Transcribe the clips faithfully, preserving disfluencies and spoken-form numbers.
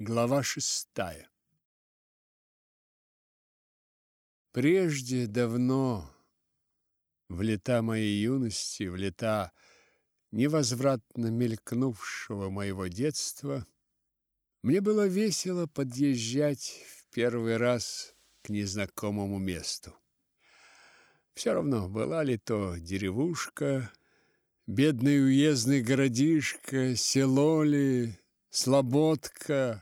Глава шестая. Прежде давно, в лета моей юности, в лета невозвратно мелькнувшего моего детства, мне было весело подъезжать в первый раз к незнакомому месту. Все равно, была ли то деревушка, бедный уездный городишко, село ли, слободка.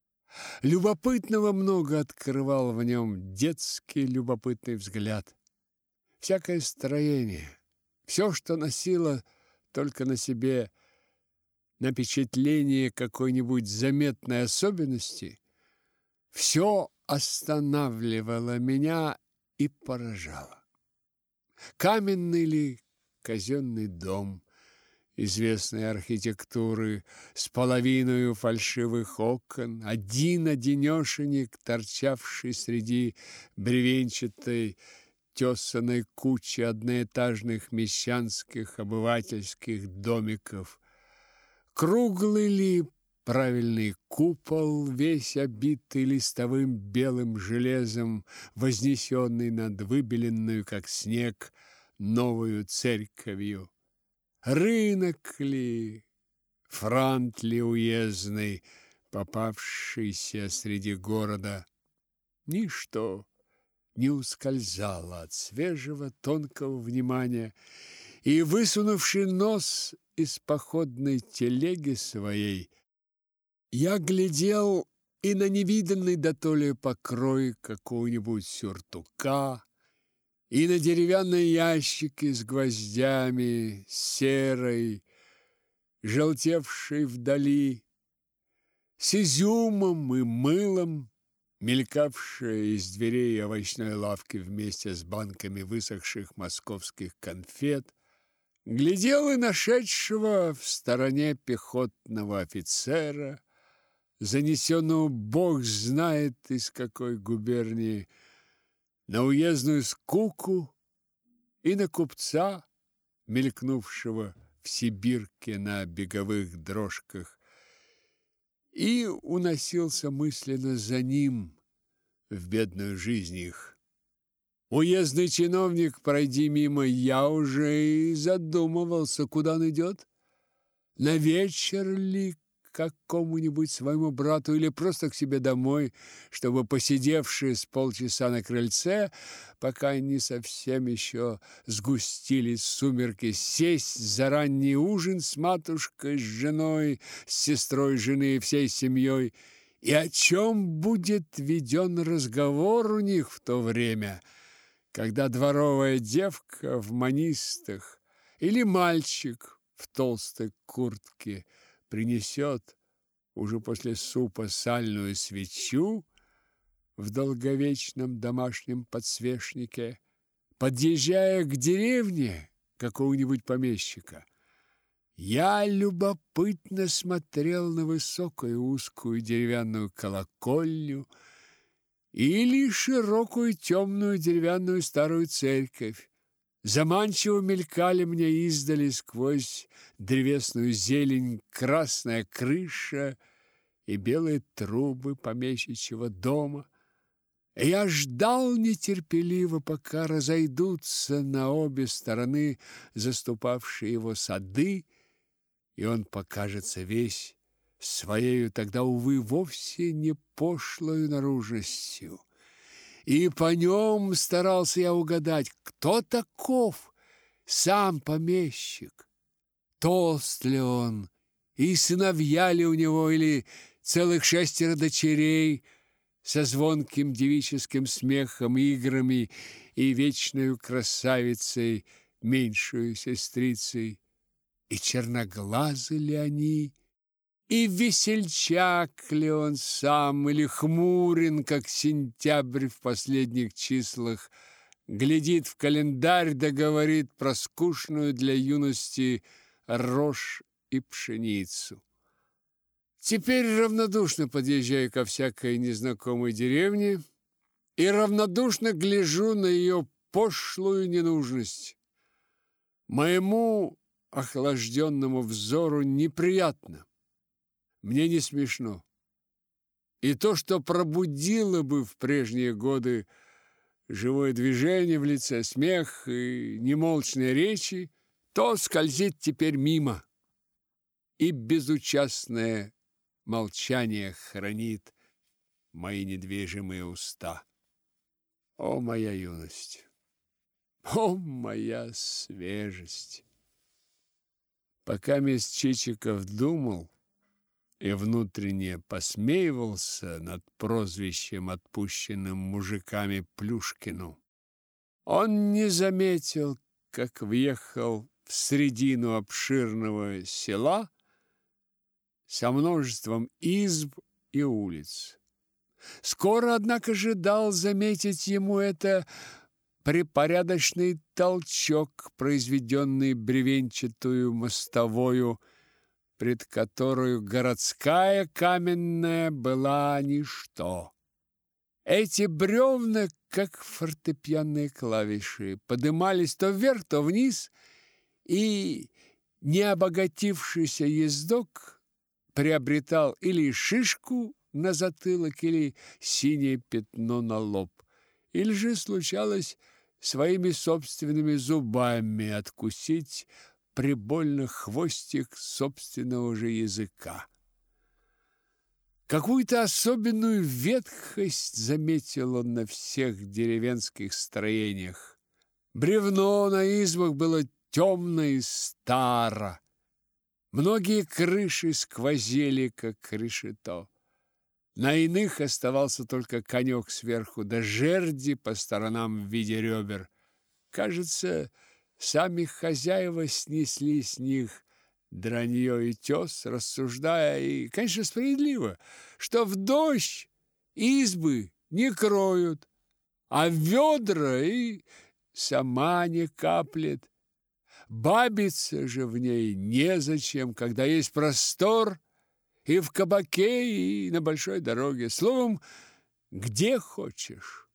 Любопытного много открывал в нем детский любопытный взгляд. Всякое строение, все, что носило только на себе напечатление какой-нибудь заметной особенности, все останавливало меня и поражало. Каменный ли казенный дом известной архитектуры с половиною фальшивых окон, один-одинешенек, торчавший среди бревенчатой тесаной кучи одноэтажных мещанских обывательских домиков, круглый ли правильный купол, весь обитый листовым белым железом, вознесенный над выбеленную, как снег, новую церковью, рынок ли, франт ли уездный, попавшийся среди города, ничто не ускользало от свежего, тонкого внимания, и, высунувший нос из походной телеги своей, я глядел и на невиданный дотоле покрой какого-нибудь сюртука, и на деревянные ящики с гвоздями, серой, желтевшей вдали, с изюмом и мылом, мелькавшие из дверей овощной лавки вместе с банками высохших московских конфет, глядел и нашедшего в стороне пехотного офицера, занесенного бог знает из какой губернии, на уездную скуку и на купца, мелькнувшего в Сибирке на беговых дрожках, и уносился мысленно за ним в бедную жизнь их. Уездный чиновник, пройди мимо, я уже и задумывался, куда он идет. На вечер ли к какому-нибудь своему брату или просто к себе домой, чтобы, посидевши с полчаса на крыльце, пока не совсем еще сгустились сумерки, сесть за ранний ужин с матушкой, с женой, с сестрой жены и всей семьей, и о чем будет веден разговор у них в то время, когда дворовая девка в манистах или мальчик в толстой куртке принесет уже после супа сальную свечу в долговечном домашнем подсвечнике, подъезжая к деревне какого-нибудь помещика. Я любопытно смотрел на высокую узкую деревянную колокольню или широкую темную деревянную старую церковь. Заманчиво мелькали мне издали сквозь древесную зелень красная крыша и белые трубы помещичьего дома. Я ждал нетерпеливо, пока разойдутся на обе стороны заступавшие его сады, и он покажется весь своею тогда, увы, вовсе не пошлою наружностью. И по нем старался я угадать, кто таков сам помещик. Толст ли он, и сыновья ли у него, или целых шестеро дочерей со звонким девическим смехом, играми и вечною красавицей, меньшую сестрицей, и черноглазы ли они, и весельчак ли он сам, или хмурен, как сентябрь в последних числах, глядит в календарь да говорит про скучную для юности рожь и пшеницу. Теперь равнодушно подъезжаю ко всякой незнакомой деревне и равнодушно гляжу на ее пошлую ненужность. Моему охлажденному взору неприятно. Мне не смешно. И то, что пробудило бы в прежние годы живое движение в лице, смех и немолчные речи, то скользит теперь мимо, и безучастное молчание хранит мои недвижимые уста. О, моя юность! О, моя свежесть! Пока мисс Чичиков думал и внутренне посмеивался над прозвищем, отпущенным мужиками Плюшкину, он не заметил, как въехал в средину обширного села со множеством изб и улиц. Скоро, однако же, дал заметить ему это припорядочный толчок, произведенный бревенчатую мостовою, пред которую городская каменная была ничто. Эти бревна, как фортепианные клавиши, подымались то вверх, то вниз, и необогатившийся ездок приобретал или шишку на затылок, или синее пятно на лоб, или же случалось своими собственными зубами откусить прибольно хвостик собственного же языка. Какую-то особенную ветхость заметил он на всех деревенских строениях. Бревно на избах было темно и старо. Многие крыши сквозили, как решето. На иных оставался только конек сверху, да жерди по сторонам в виде ребер. Кажется, сами хозяева снесли с них дранье и тес, рассуждая, и, конечно, справедливо, что в дождь избы не кроют, а ведра и сама не каплет. Бабиться же в ней незачем, когда есть простор и в кабаке, и на большой дороге. Словом, где хочешь.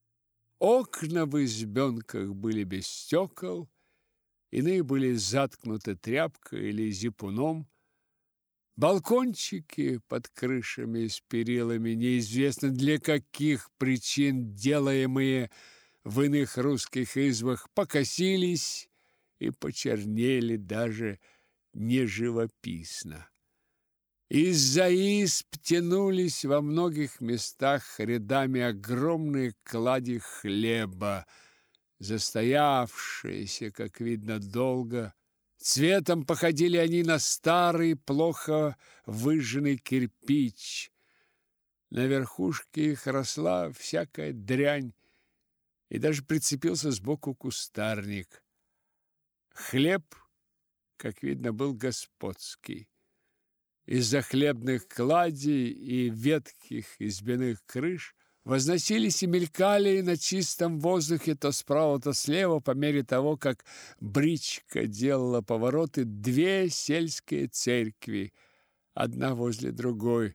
Окна в избенках были без стекол, иные были заткнуты тряпкой или зипуном. Балкончики под крышами с перилами, неизвестно для каких причин делаемые в иных русских избах, покосились и почернели даже не живописно. Из-за изб тянулись во многих местах рядами огромные клади хлеба, застоявшиеся, как видно, долго. Цветом походили они на старый, плохо выжженный кирпич. На верхушке их росла всякая дрянь, и даже прицепился сбоку кустарник. Хлеб, как видно, был господский. Из-за хлебных кладей и ветхих избяных крыш возносились и мелькали на чистом воздухе то справа, то слева, по мере того, как бричка делала повороты, две сельские церкви, одна возле другой,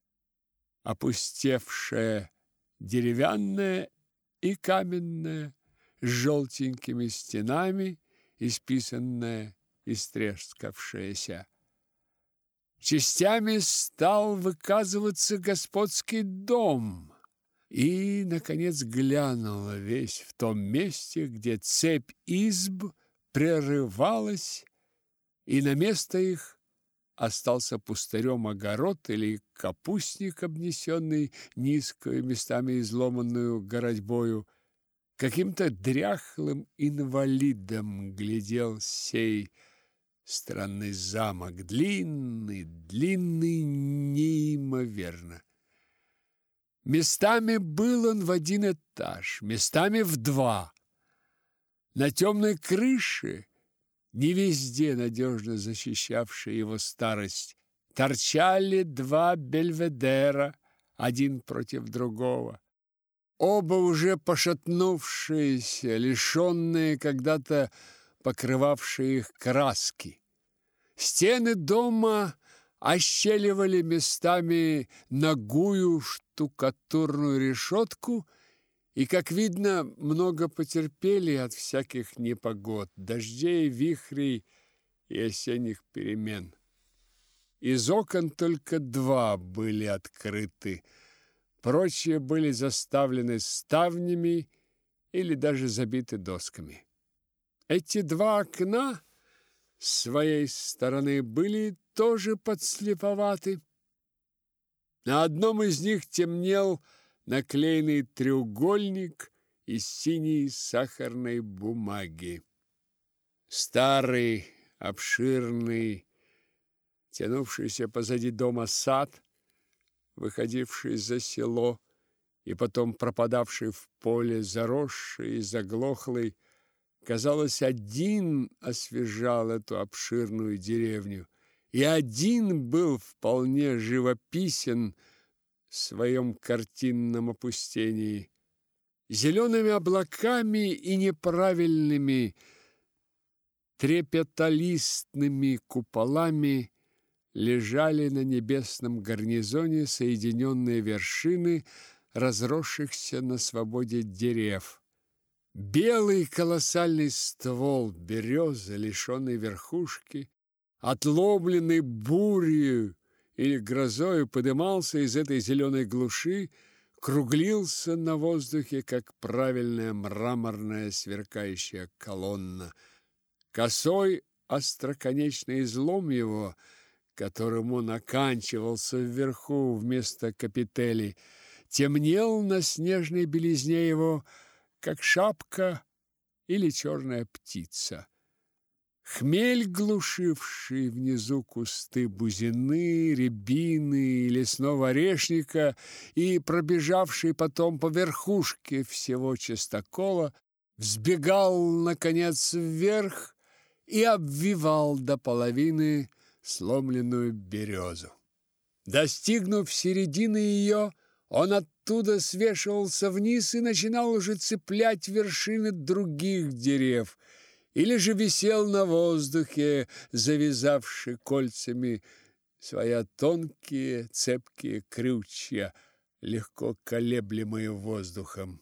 опустевшая деревянная и каменная, с желтенькими стенами, исписанная, истрескавшаяся. Частями стал выказываться господский дом, и, наконец, глянула весь в том месте, где цепь изб прерывалась, и на место их остался пустырем огород или капустник, обнесенный низкою, местами изломанную городьбою. Каким-то дряхлым инвалидом глядел сей странный замок, длинный, длинный неимоверно. Местами был он в один этаж, местами в два. На темной крыше, не везде надежно защищавшей его старость, торчали два бельведера, один против другого. Оба уже пошатнувшиеся, лишенные когда-то покрывавшие их краски. Стены дома ощеливали местами нагую штукатурную решетку, и, как видно, много потерпели от всяких непогод, дождей, вихрей и осенних перемен. Из окон только два были открыты, прочие были заставлены ставнями или даже забиты досками. Эти два окна с своей стороны были тоже подслеповаты. На одном из них темнел наклеенный треугольник из синей сахарной бумаги. Старый, обширный, тянувшийся позади дома сад, выходивший за село и потом пропадавший в поле, заросший и заглохлый, казалось, один освежал эту обширную деревню, и один был вполне живописен в своем картинном опустении. Зелеными облаками и неправильными трепеталистными куполами лежали на небесном гарнизоне соединенные вершины разросшихся на свободе дерев. Белый колоссальный ствол березы, лишенный верхушки, отломленный бурью или грозою, подымался из этой зеленой глуши, круглился на воздухе, как правильная мраморная сверкающая колонна. Косой остроконечный излом его, которым он оканчивался вверху вместо капителей, темнел на снежной белизне его, как шапка или черная птица. Хмель, глушивший внизу кусты бузины, рябины и лесного орешника и пробежавший потом по верхушке всего частокола, взбегал, наконец, вверх и обвивал до половины сломленную березу. Достигнув середины ее, он оттуда свешивался вниз и начинал уже цеплять вершины других дерев, или же висел на воздухе, завязавши кольцами свои тонкие цепкие крючья, легко колеблемые воздухом.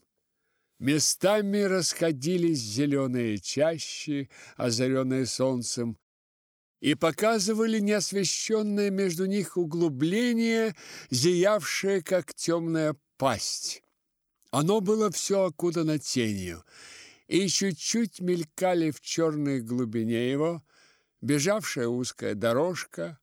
Местами расходились зеленые чащи, озаренные солнцем, и показывали неосвещенное между них углубление, зиявшее, как темная пасть. Оно было все окутано тенью, и чуть-чуть мелькали в черной глубине его бежавшая узкая дорожка,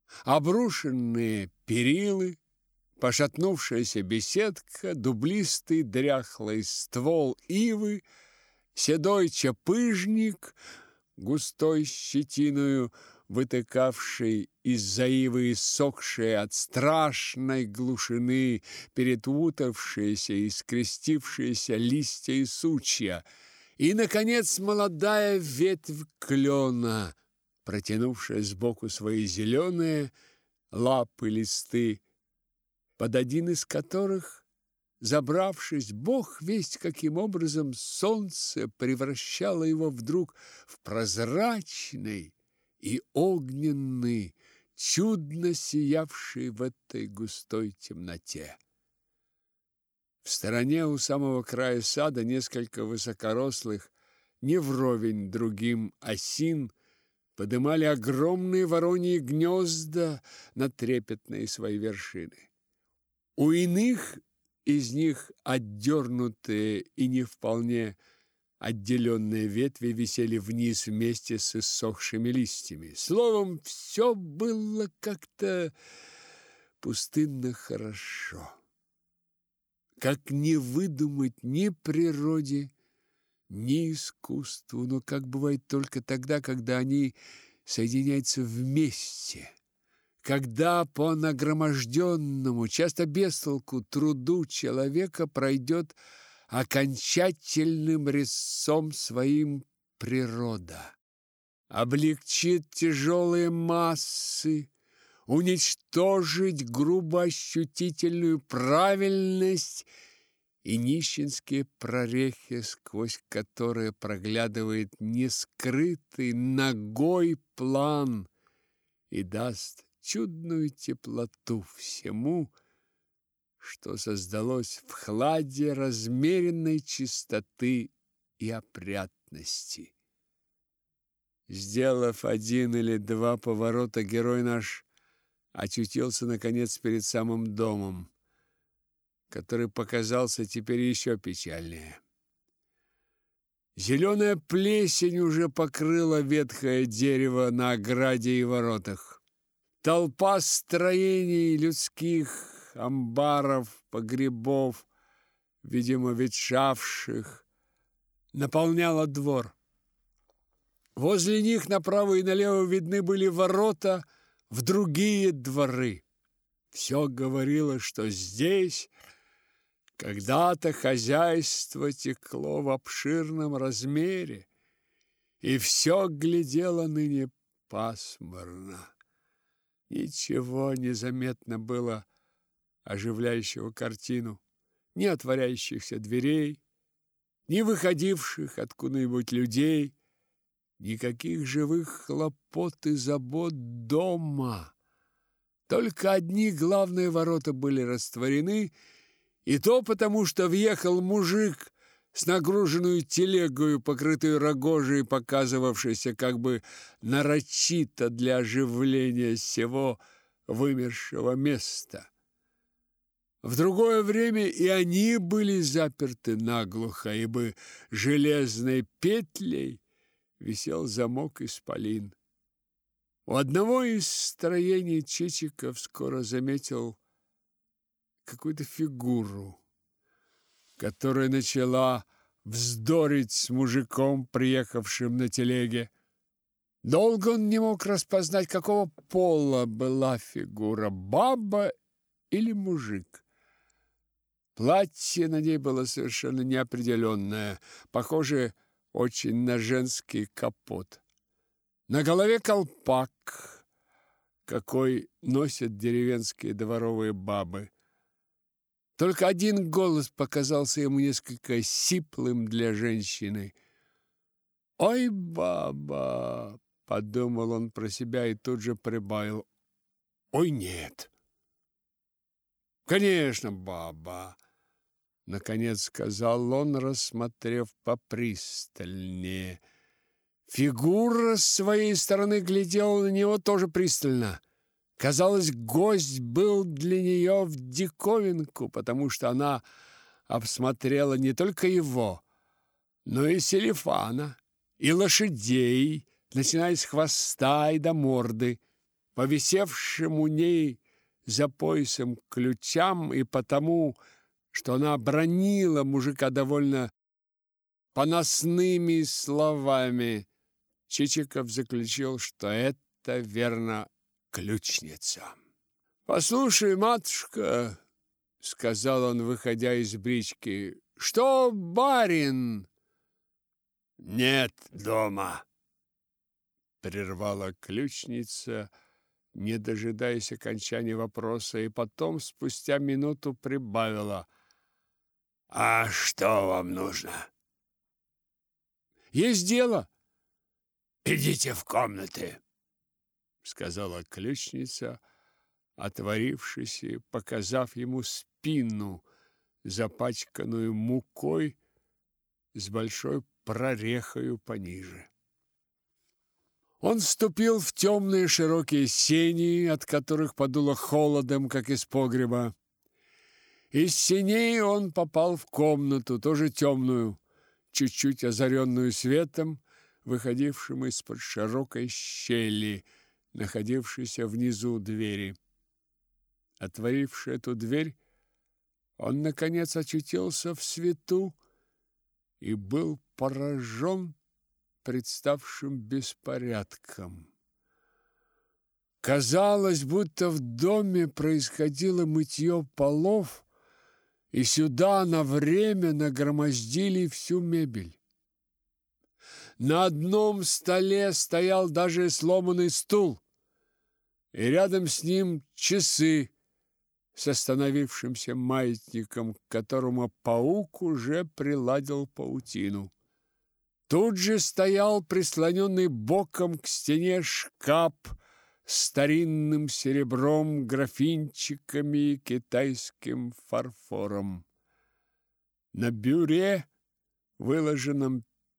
обрушенные перилы, пошатнувшаяся беседка, дублистый дряхлый ствол ивы, седой чапыжник, густой щетиною вытыкавший из-за ивы иссохшие от страшной глушины перепутавшиеся и скрестившиеся листья и сучья, и, наконец, молодая ветвь клена, протянувшая сбоку свои зеленые лапы листы, под один из которых, забравшись, Бог весть каким образом, солнце превращало его вдруг в прозрачный и огненный, чудно сиявший в этой густой темноте. В стороне у самого края сада несколько высокорослых, не вровень другим осин, подымали огромные вороньи гнезда на трепетные свои вершины. У иных из них отдернутые и не вполне отделенные ветви висели вниз вместе с иссохшими листьями. Словом, все было как-то пустынно хорошо. Как не выдумать ни природе, ни искусству, но как бывает только тогда, когда они соединяются вместе, когда по нагроможденному, часто без толку труду человека пройдет окончательным резцом своим природа, облегчит тяжелые массы, уничтожить грубо ощутительную правильность и нищенские прорехи, сквозь которые проглядывает нескрытый ногой план, и даст чудную теплоту всему, что создалось в хладе размеренной чистоты и опрятности. Сделав один или два поворота, герой наш очутился, наконец, перед самым домом, который показался теперь еще печальнее. Зеленая плесень уже покрыла ветхое дерево на ограде и воротах. Толпа строений людских, амбаров, погребов, видимо, ветшавших, наполняла двор. Возле них направо и налево видны были ворота в другие дворы. Все говорило, что здесь когда-то хозяйство текло в обширном размере, и все глядело ныне пасмурно. Ничего не заметно было оживляющего картину, ни отворяющихся дверей, ни выходивших откуда-нибудь людей, никаких живых хлопот и забот дома. Только одни главные ворота были растворены, и то потому, что въехал мужик с нагруженную телегою, покрытую рогожей, показывавшейся как бы нарочито для оживления всего вымершего места. В другое время и они были заперты наглухо, ибо железной петлей висел замок исполин. У одного из строений Чичиков скоро заметил какую-то фигуру, которая начала вздорить с мужиком, приехавшим на телеге. Долго он не мог распознать, какого пола была фигура, баба или мужик. Платье на ней было совершенно неопределенное, похоже очень на женский капот. На голове колпак, какой носят деревенские дворовые бабы. Только один голос показался ему несколько сиплым для женщины. «Ой, баба!» — подумал он про себя и тут же прибавил. «Ой, нет!» «Конечно, баба!» — наконец сказал он, рассмотрев попристальнее. Фигура с своей стороны глядела на него тоже пристально. Казалось, гость был для нее в диковинку, потому что она обсмотрела не только его, но и Селифана, и лошадей, начиная с хвоста и до морды, по висевшим у ней за поясом ключам, и потому, что она бранила мужика довольно поносными словами, Чичиков заключил, что это, верно, ключница. «Послушай, матушка, — сказал он, выходя из брички, — что барин?» «Нет дома», — прервала ключница, не дожидаясь окончания вопроса, и потом, спустя минуту, прибавила: «А что вам нужно?» «Есть дело». «Идите в комнаты», — сказала ключница, отворившись и показав ему спину, запачканную мукой с большой прорехою пониже. Он вступил в темные широкие сени, от которых подуло холодом, как из погреба. Из сеней он попал в комнату, тоже темную, чуть-чуть озаренную светом, выходившим из-под широкой щели, находившейся внизу двери. Отворивши эту дверь, он, наконец, очутился в свету и был поражен представшим беспорядком. Казалось, будто в доме происходило мытье полов, и сюда на время нагромоздили всю мебель. На одном столе стоял даже сломанный стул, и рядом с ним часы с остановившимся маятником, к которому паук уже приладил паутину. Тут же стоял прислоненный боком к стене шкаф с старинным серебром, графинчиками и китайским фарфором. На бюре, выложенном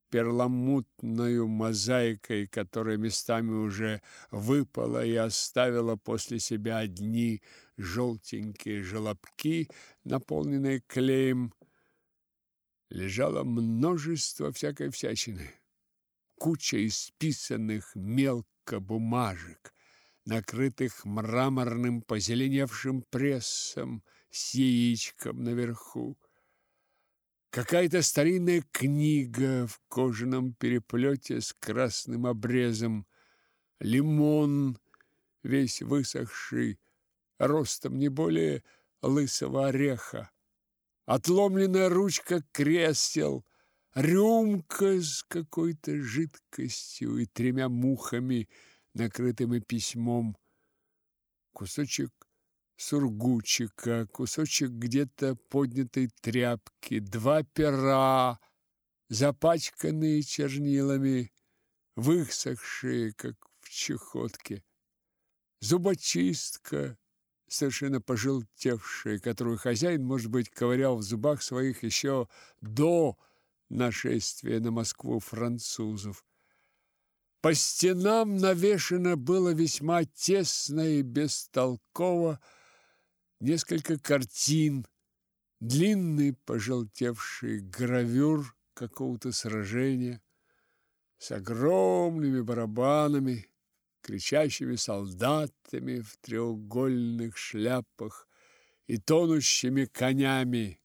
перламутною мозаикой, которая местами уже выпала и оставила после себя одни желтенькие желобки, наполненные клеем, лежало множество всякой всячины. Куча исписанных мелко бумажек, накрытых мраморным позеленевшим прессом с яичком наверху. Какая-то старинная книга в кожаном переплете с красным обрезом, лимон, весь высохший, ростом не более лысого ореха, отломленная ручка кресел, рюмка с какой-то жидкостью и тремя мухами, накрытыми письмом, кусочек сургучика, кусочек где-то поднятой тряпки, два пера, запачканные чернилами, высохшие, как в чехотке, зубочистка, совершенно пожелтевшая, которую хозяин, может быть, ковырял в зубах своих еще до нашествия на Москву французов. По стенам навешано было весьма тесно и бестолково несколько картин, длинный пожелтевший гравюр какого-то сражения с огромными барабанами, кричащими солдатами в треугольных шляпах и тонущими конями,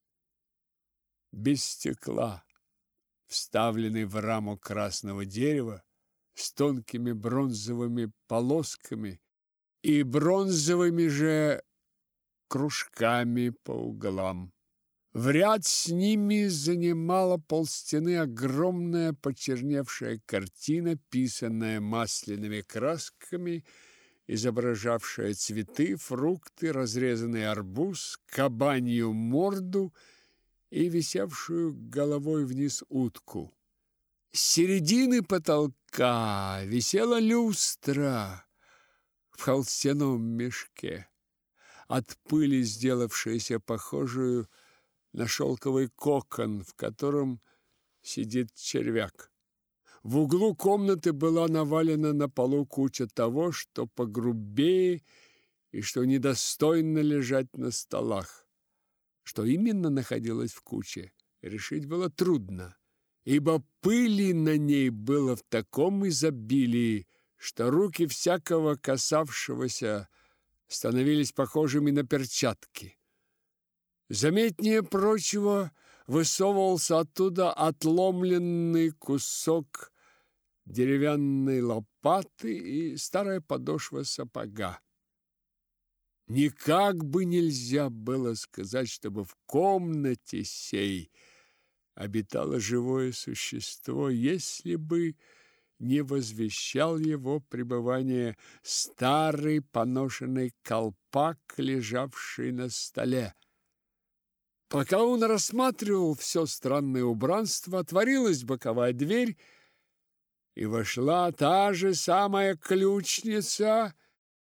без стекла, вставленный в раму красного дерева, с тонкими бронзовыми полосками и бронзовыми же кружками по углам. В ряд с ними занимала полстены огромная почерневшая картина, писанная масляными красками, изображавшая цветы, фрукты, разрезанный арбуз, кабанью морду и висевшую головой вниз утку. С середины потолка висела люстра в холстяном мешке, от пыли сделавшаяся похожую на шелковый кокон, в котором сидит червяк. В углу комнаты была навалена на полу куча того, что погрубее и что недостойно лежать на столах. Что именно находилось в куче, решить было трудно, ибо пыли на ней было в таком изобилии, что руки всякого касавшегося становились похожими на перчатки. Заметнее прочего высовывался оттуда отломленный кусок деревянной лопаты и старая подошва сапога. Никак бы нельзя было сказать, чтобы в комнате сей обитало живое существо, если бы не возвещал его пребывание старый поношенный колпак, лежавший на столе. Пока он рассматривал все странное убранство, отворилась боковая дверь, и вошла та же самая ключница,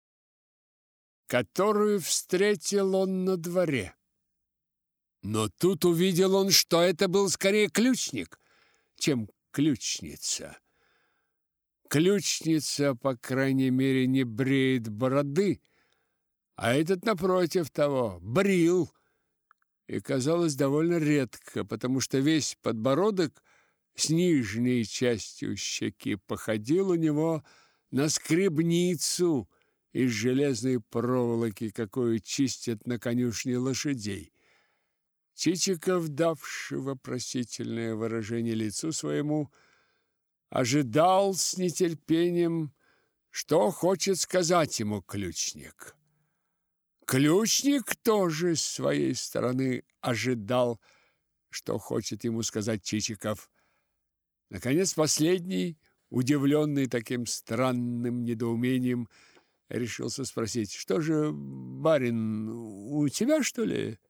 которую встретил он на дворе. Но тут увидел он, что это был скорее ключник, чем ключница. Ключница, по крайней мере, не бреет бороды, а этот, напротив того, брил, и казалось довольно редко, потому что весь подбородок с нижней частью щеки походил у него на скребницу из железной проволоки, какую чистят на конюшне лошадей. Чичиков, давший вопросительное выражение лицу своему, ожидал с нетерпением, что хочет сказать ему ключник. Ключник тоже с своей стороны ожидал, что хочет ему сказать Чичиков. Наконец, последний, удивленный таким странным недоумением, решился спросить: «Что же, барин, у тебя, что ли?»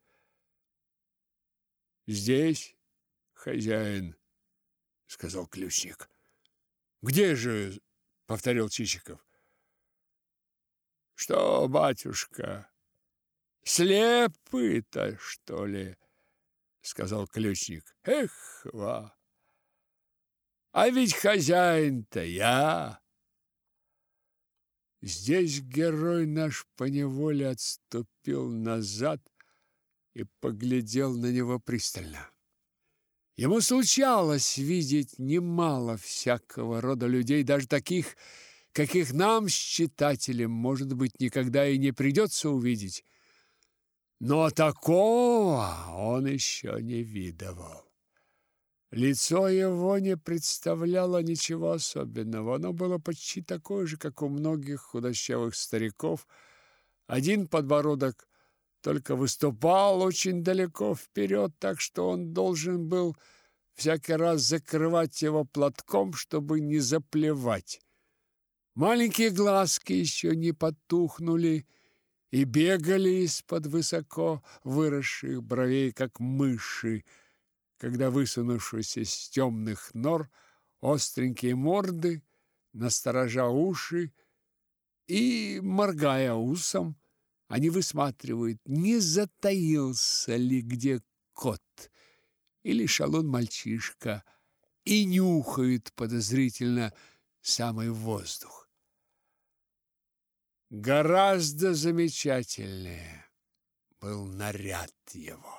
«Здесь, хозяин», — сказал ключник. «Где же?» — повторил Чичиков. «Что, батюшка, слепы-то, что ли?» — сказал ключник. «Эх, ва! А ведь хозяин-то я. Здесь герой наш поневоле отступил назад и поглядел на него пристально. Ему случалось видеть немало всякого рода людей, даже таких, каких нам с читателем, может быть, никогда и не придется увидеть. Но такого он еще не видывал. Лицо его не представляло ничего особенного. Оно было почти такое же, как у многих худощавых стариков. Один подбородок только выступал очень далеко вперед, так что он должен был всякий раз закрывать его платком, чтобы не заплевать. Маленькие глазки еще не потухнули и бегали из-под высоко выросших бровей, как мыши, когда, высунувшись из темных нор, остренькие морды, насторожа уши и, моргая усом, они высматривают, не затаился ли где кот или шалун-мальчишка, и нюхают подозрительно самый воздух. Гораздо замечательнее был наряд его.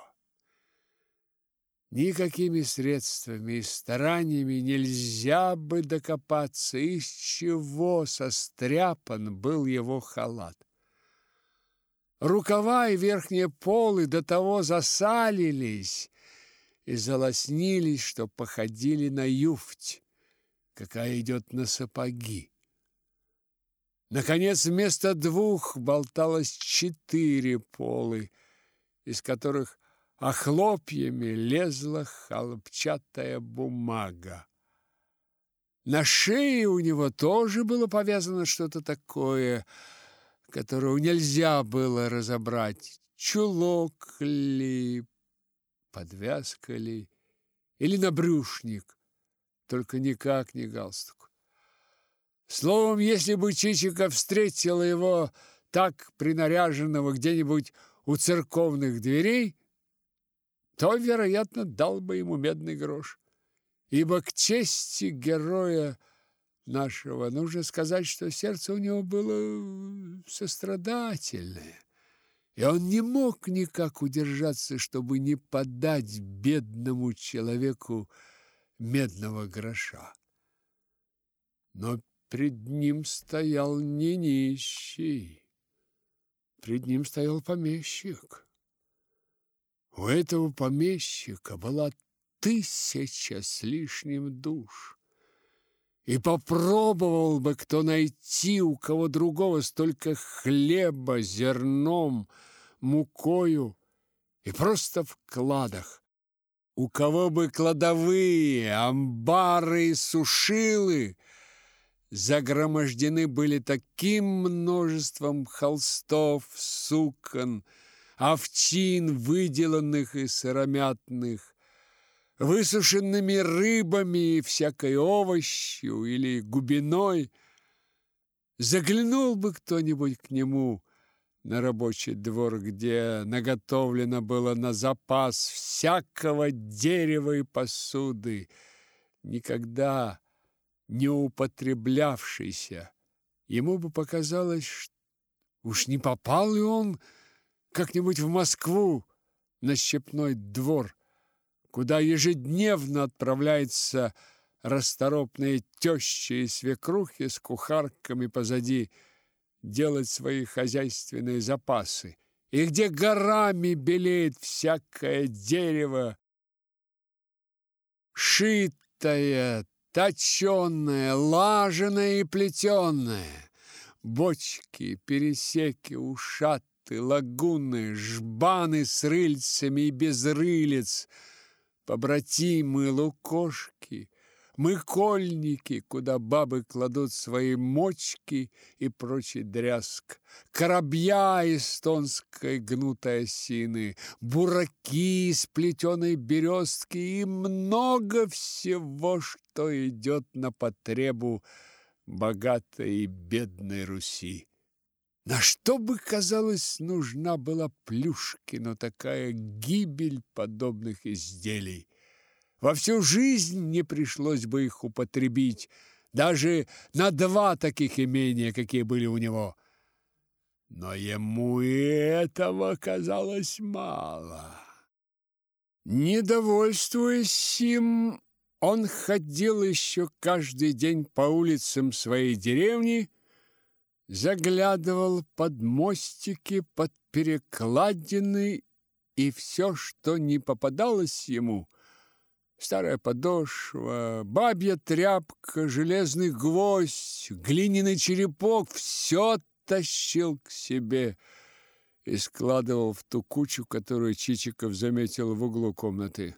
Никакими средствами и стараниями нельзя бы докопаться, из чего состряпан был его халат. Рукава и верхние полы до того засалились и залоснились, что походили на юфть, какая идет на сапоги. Наконец, вместо двух болталось четыре полы, из которых охлопьями лезла хлопчатая бумага. На шее у него тоже было повязано что-то такое, которого нельзя было разобрать, чулок ли, подвязка ли, или набрюшник, только никак не галстук. Словом, если бы Чичиков встретил его так принаряженного где-нибудь у церковных дверей, то, вероятно, дал бы ему медный грош. Ибо к чести героя нашего нужно сказать, что сердце у него было сострадательное, и он не мог никак удержаться, чтобы не подать бедному человеку медного гроша. Но пред ним стоял не нищий, пред ним стоял помещик. У этого помещика была тысяча с лишним душ. И попробовал бы кто найти у кого другого столько хлеба, зерном, мукою и просто в кладах. У кого бы кладовые, амбары и сушилы загромождены были таким множеством холстов, сукон, овчин, выделанных и сыромятных, высушенными рыбами и всякой овощью или губиной. Заглянул бы кто-нибудь к нему на рабочий двор, где наготовлено было на запас всякого дерева и посуды, никогда не употреблявшейся, ему бы показалось, что уж не попал ли он как-нибудь в Москву на щепной двор, куда ежедневно отправляются расторопные тещи и свекрухи с кухарками позади делать свои хозяйственные запасы, и где горами белеет всякое дерево, шитое, точеное, лаженое и плетеное, бочки, пересеки, ушаты, лагуны, жбаны с рыльцами и без рылиц, побратимы, лукошки, мыкольники, куда бабы кладут свои мочки и прочий дрязг, коробья из тонкой гнутой осины, бураки из плетеной берестки и много всего, что идет на потребу богатой и бедной Руси. На что бы, казалось, нужна была Плюшкину такая гибель подобных изделий? Во всю жизнь не пришлось бы их употребить, даже на два таких имения, какие были у него. Но ему и этого казалось мало. Недовольствуясь им, он ходил еще каждый день по улицам своей деревни, заглядывал под мостики, под перекладины, и все, что не попадалось ему, старая подошва, бабья тряпка, железный гвоздь, глиняный черепок, все тащил к себе и складывал в ту кучу, которую Чичиков заметил в углу комнаты.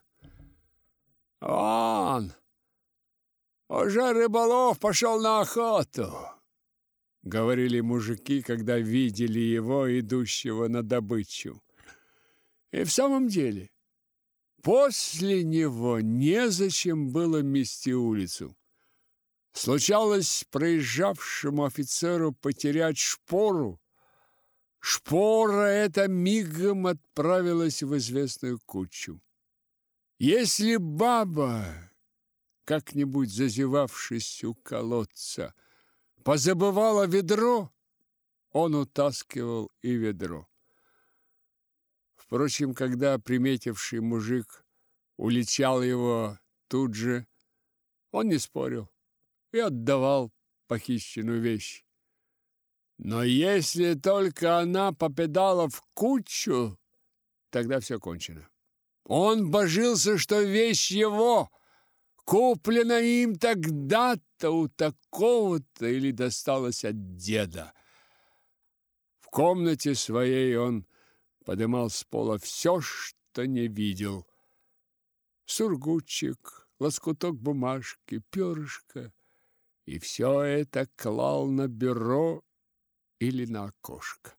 «Он! Уже рыболов пошел на охоту!» — говорили мужики, когда видели его, идущего на добычу. И в самом деле, после него незачем было мести улицу. Случалось проезжавшему офицеру потерять шпору. Шпора эта мигом отправилась в известную кучу. Если баба, как-нибудь зазевавшись у колодца, позабывала ведро, он утаскивал и ведро. Впрочем, когда приметивший мужик уличал его тут же, он не спорил и отдавал похищенную вещь. Но если только она попадала в кучу, тогда все кончено. Он божился, что вещь его, куплена им тогда-то у такого-то или досталась от деда. В комнате своей он подымал с пола все, что не видел. Сургутчик, лоскуток бумажки, перышко. И все это клал на бюро или на окошко.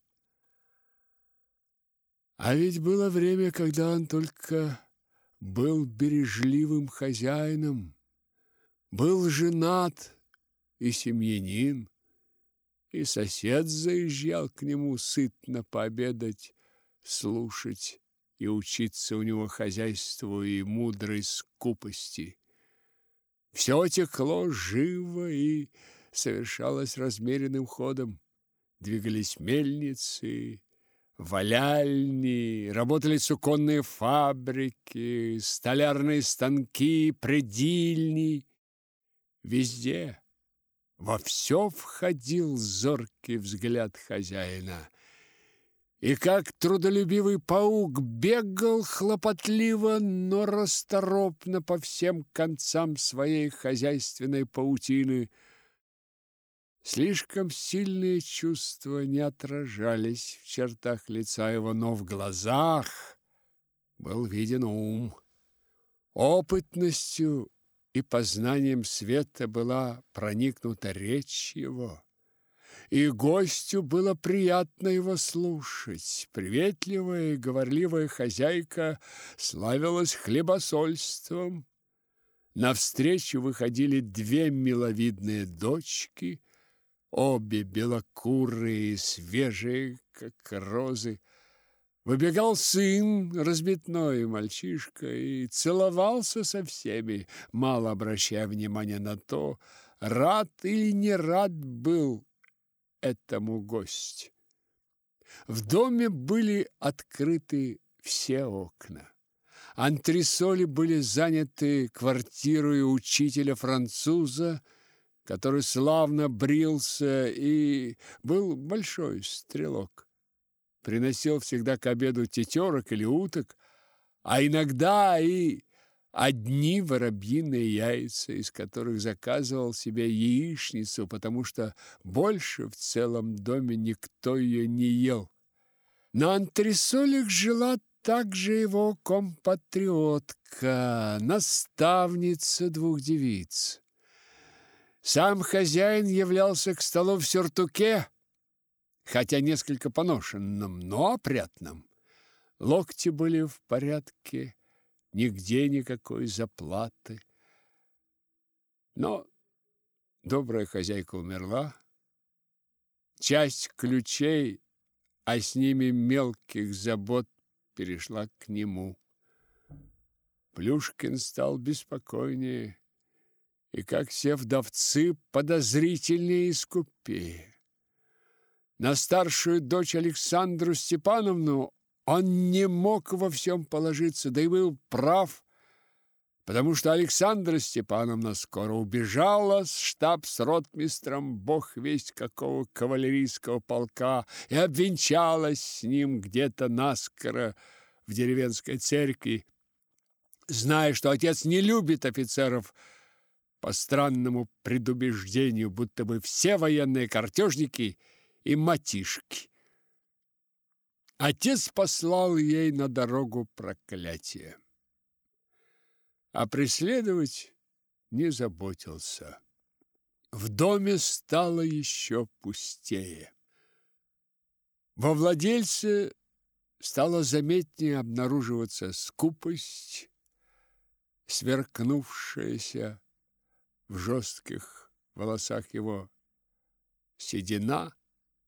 А ведь было время, когда он только был бережливым хозяином, был женат и семьянин, и сосед заезжал к нему сытно пообедать, слушать и учиться у него хозяйству и мудрой скупости. Все текло живо и совершалось размеренным ходом. Двигались мельницы, валяльни, работали суконные фабрики, столярные станки, предильни. Везде, во все входил зоркий взгляд хозяина. И как трудолюбивый паук бегал хлопотливо, но расторопно по всем концам своей хозяйственной паутины. Слишком сильные чувства не отражались в чертах лица его, но в глазах был виден ум. Опытностью и познанием света была проникнута речь его, и гостю было приятно его слушать. Приветливая и говорливая хозяйка славилась хлебосольством. Навстречу выходили две миловидные дочки, обе белокурые и свежие, как розы. Выбегал сын, разбитной мальчишка, и целовался со всеми, мало обращая внимания на то, рад или не рад был этому гость. В доме были открыты все окна. Антресоли были заняты квартирой учителя-француза, который славно брился и был большой стрелок. Приносил всегда к обеду тетерок или уток, а иногда и одни воробьиные яйца, из которых заказывал себе яичницу, потому что больше в целом доме никто ее не ел. На антресолях жила также его компатриотка, наставница двух девиц. Сам хозяин являлся к столу в сюртуке, хотя несколько поношенном, но опрятном. Локти были в порядке, нигде никакой заплаты. Но добрая хозяйка умерла. Часть ключей, а с ними мелких забот, перешла к нему. Плюшкин стал беспокойнее и, как все вдовцы, подозрительнее и скупее. На старшую дочь Александру Степановну он не мог во всем положиться, да и был прав, потому что Александра Степановна скоро убежала с штабс-ротмистром бог весть какого кавалерийского полка и обвенчалась с ним где-то наскоро в деревенской церкви, зная, что отец не любит офицеров по странному предубеждению, будто бы все военные картежники и матишки. Отец послал ей на дорогу проклятие, а преследовать не заботился. В доме стало еще пустее. Во владельце стало заметнее обнаруживаться скупость, сверкнувшаяся в жестких волосах его седина.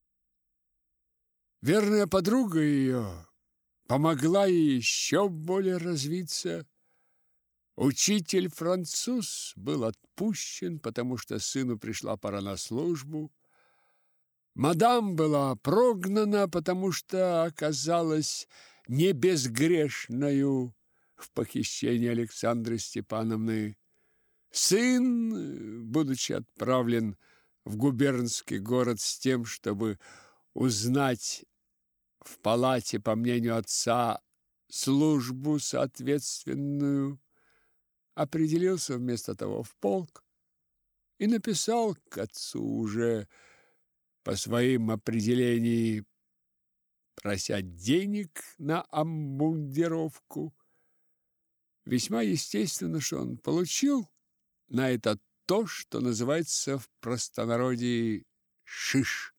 Верная подруга ее помогла ей еще более развиться. Учитель-француз был отпущен, потому что сыну пришла пора на службу. Мадам была прогнана, потому что оказалась не безгрешною в похищении Александры Степановны. Сын, будучи отправлен в губернский город с тем, чтобы узнать в палате, по мнению отца, службу соответственную, определился вместо того в полк и написал к отцу уже по своим определениям, прося денег на обмундировку. Весьма естественно, что он получил на это то, что называется в простонародье шиш.